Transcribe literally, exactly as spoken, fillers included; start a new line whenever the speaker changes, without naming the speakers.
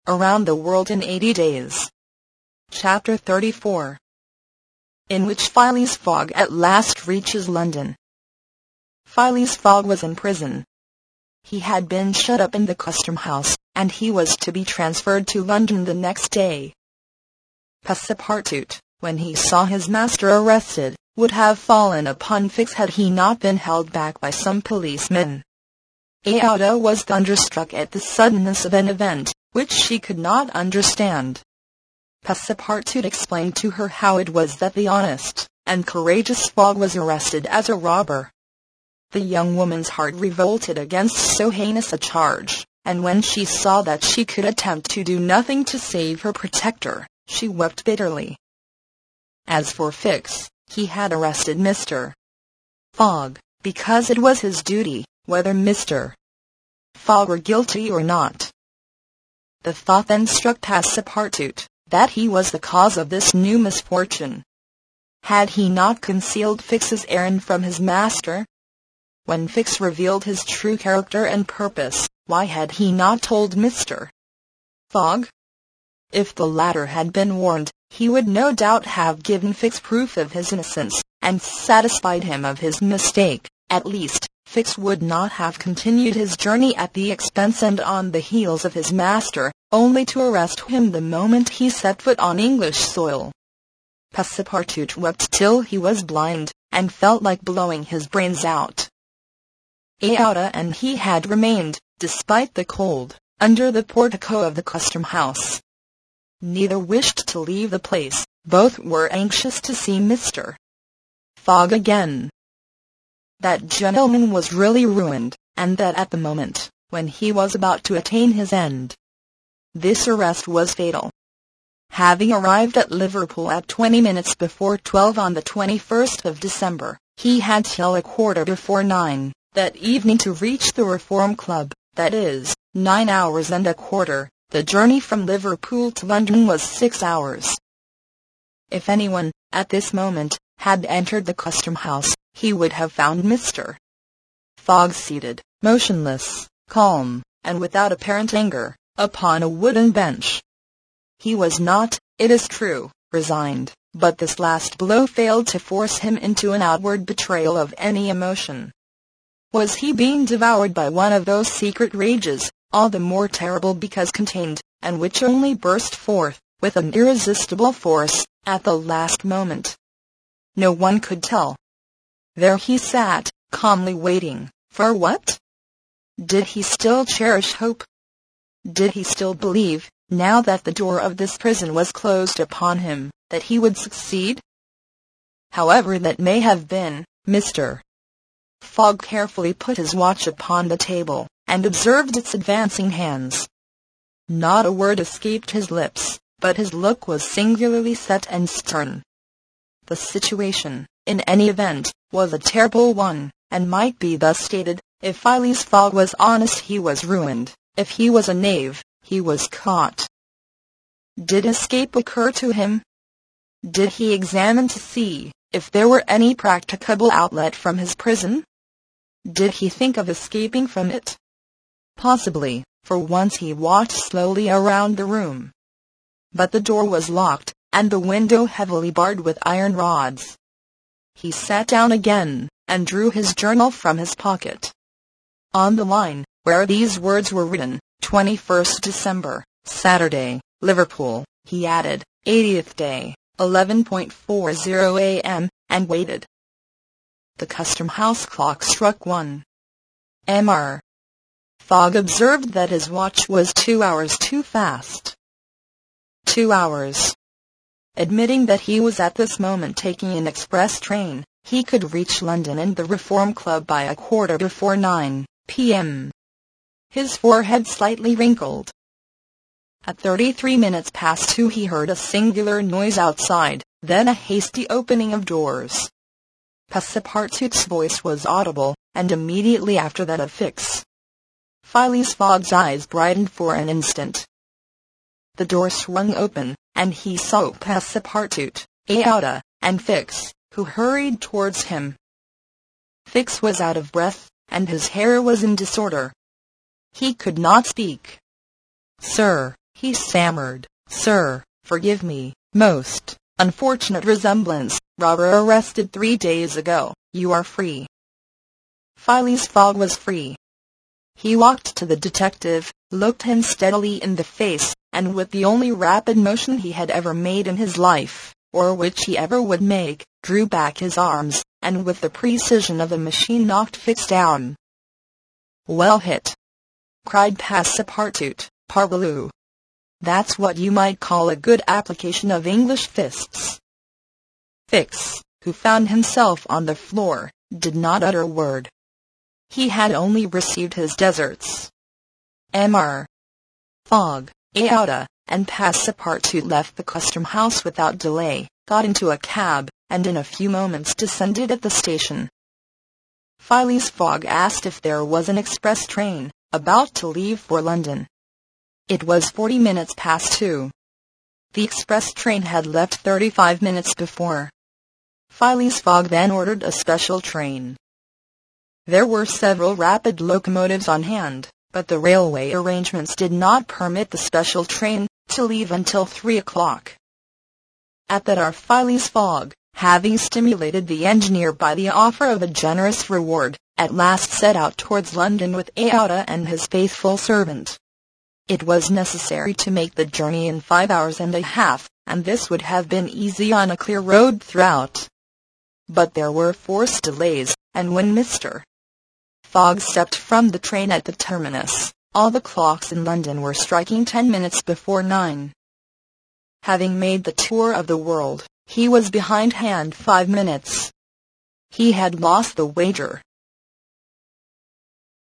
Around the World in eighty days. Chapter thirty-four. In which Phileas Fogg at last reaches London. Phileas Fogg was in prison. He had been shut up in the Custom House, and he was to be transferred to London the next day. Passepartout, when he saw his master arrested, would have fallen upon Fix had he not been held back by some policemen. Aouda was thunderstruck at the suddenness of an event, which she could not understand. Passepartout explained to her how it was that the honest and courageous Fogg was arrested as a robber. The young woman's heart revolted against so heinous a charge, and when she saw that she could attempt to do nothing to save her protector, she wept bitterly. As for Fix, he had arrested Mister Fogg, because it was his duty, whether Mister Fogg were guilty or not. The thought then struck Passepartout that he was the cause of this new misfortune. Had he not concealed Fix's errand from his master? When Fix revealed his true character and purpose, why had he not told Mister Fogg? If the latter had been warned, he would no doubt have given Fix proof of his innocence, and satisfied him of his mistake. At least, Fix would not have continued his journey at the expense and on the heels of his master, only to arrest him the moment he set foot on English soil. Passepartout wept till he was blind, and felt like blowing his brains out. Aouda and he had remained, despite the cold, under the portico of the Custom House. Neither wished to leave the place, both were anxious to see Mister Fogg again. That gentleman was really ruined, and that at the moment when he was about to attain his end. This arrest was fatal. Having arrived at Liverpool at twenty minutes before twelve on the twenty-first of December, he had till a quarter before nine that evening to reach the Reform Club, that is, nine hours and a quarter. The journey from Liverpool to London was six hours. If anyone, at this moment, had entered the Custom House, he would have found Mister Fogg seated, motionless, calm, and without apparent anger, upon a wooden bench. He was not, it is true, resigned, but this last blow failed to force him into an outward betrayal of any emotion. Was he being devoured by one of those secret rages, all the more terrible because contained, and which only burst forth, with an irresistible force, at the last moment? No one could tell. There he sat, calmly waiting, for what? Did he still cherish hope? Did he still believe, now that the door of this prison was closed upon him, that he would succeed? However that may have been, Mister Fogg carefully put his watch upon the table, and observed its advancing hands. Not a word escaped his lips, but his look was singularly set and stern. The situation, in any event, was a terrible one, and might be thus stated: if Phileas Fogg was honest, he was ruined; if he was a knave, he was caught. Did escape occur to him? Did he examine to see if there were any practicable outlet from his prison? Did he think of escaping from it? Possibly, for once he walked slowly around the room. But the door was locked, and the window heavily barred with iron rods. He sat down again, and drew his journal from his pocket. On the line, where these words were written, twenty-first December, Saturday, Liverpool, he added, eightieth day, eleven forty a m, and waited. The Custom House clock struck one. M R Fogg observed that his watch was two hours too fast. Two hours. Admitting that he was at this moment taking an express train, he could reach London and the Reform Club by a quarter before nine p m His forehead slightly wrinkled. At thirty-three minutes past two he heard a singular noise outside, then a hasty opening of doors. Passepartout's voice was audible, and immediately after that of Fix. Phileas Fogg's eyes brightened for an instant. The door swung open, and he saw Passepartout, Aouda, and Fix, who hurried towards him. Fix was out of breath, and his hair was in disorder. He could not speak. "Sir," he stammered. "Sir, forgive me. Most unfortunate resemblance. Robber arrested three days ago. You are free." Phileas Fogg was free. He walked to the detective, looked him steadily in the face, and with the only rapid motion he had ever made in his life, or which he ever would make, drew back his arms, and with the precision of a machine knocked Fix down. "Well hit!" cried Passepartout. "Parbleu! That's what you might call a good application of English fists." Fix, who found himself on the floor, did not utter a word. He had only received his deserts. Mister Fogg, Aouda, and Passepartout left the custom house without delay, got into a cab, and in a few moments descended at the station. Phileas Fogg asked if there was an express train about to leave for London. It was forty minutes past two. The express train had left thirty-five minutes before. Phileas Fogg then ordered a special train. There were several rapid locomotives on hand, but the railway arrangements did not permit the special train to leave until three o'clock. At that hour Phileas Fogg, having stimulated the engineer by the offer of a generous reward, at last set out towards London with Aouda and his faithful servant. It was necessary to make the journey in five hours and a half, and this would have been easy on a clear road throughout. But there were forced delays, and when Mister Fogg stepped from the train at the terminus, all the clocks in London were striking ten minutes before nine. Having made the tour of the world, he was behindhand five minutes. He had lost the wager,